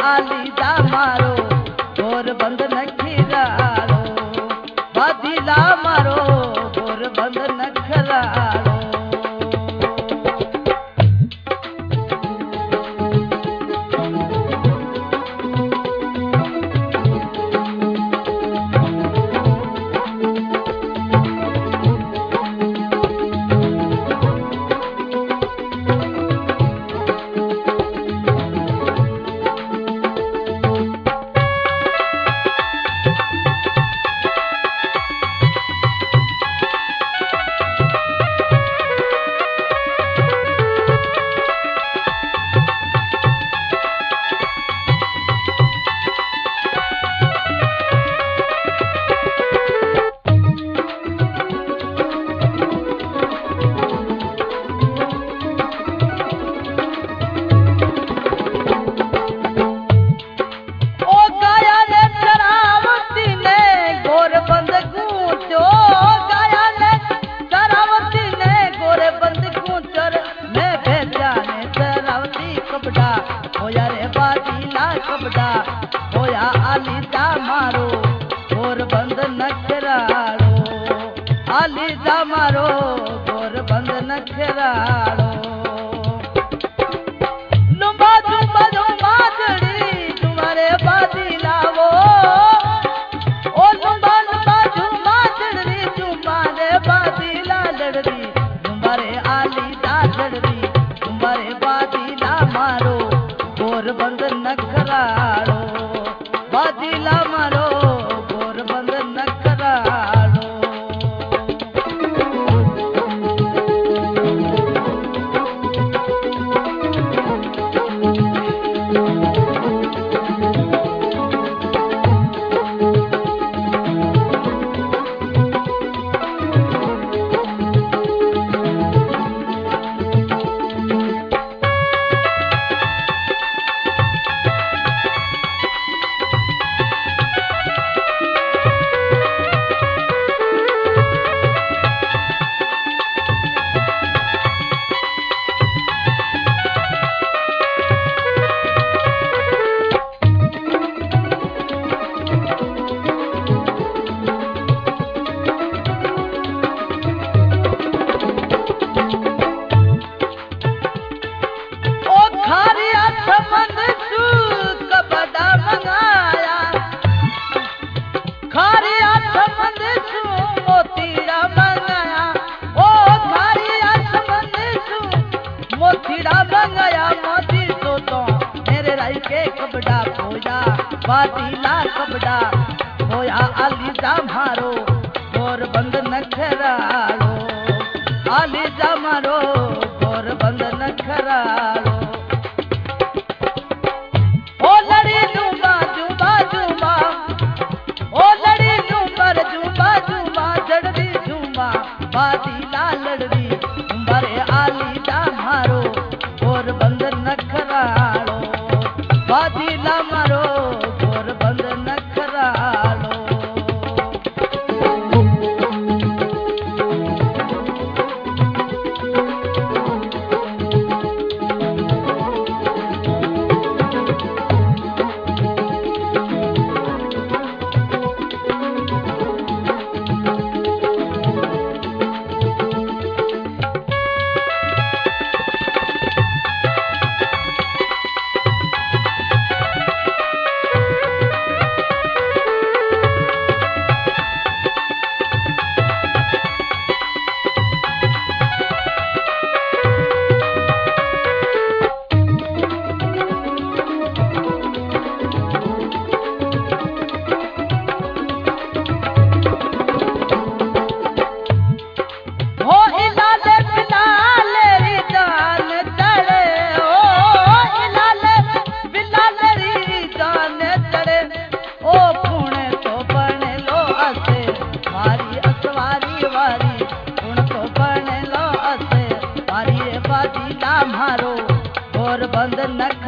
आली जा मारो गोर बंद नखरालो बादीला मारो गोर बंद नखरालो होया रे बादीला कपड़ा होया आली जा मारो गोर बंद नखरालो आली जा मारो गोर बंद नखरालो लुम्बा जुम्बा जुम्बा जड़ी तुम्हारे बादीला वो ओ लुम्बा लुम्बा जुम्बा जड़ी तुम्हारे बादीला लड़री तुम्हारे आली जा लड़री तुम्हारे बादीला मारो गोर बंद नखरालो बादीला मारो गोर बंद नखरालो बादीला कपड़ा होया आली जा मारो गोर बंद नखरालो आली जा मारो गोर बंद नखरालो ओ लड़ी जुम्बा जुम्बा जुम्बा ओ लड़ी जुम्बर जुम्बा जुम्बा जड़री जुम्बा बादीला लड़री तुम्हारे आली जा मारो गोर बंद नखरालो बादीला मारो गोर बंद नखरालो बंद न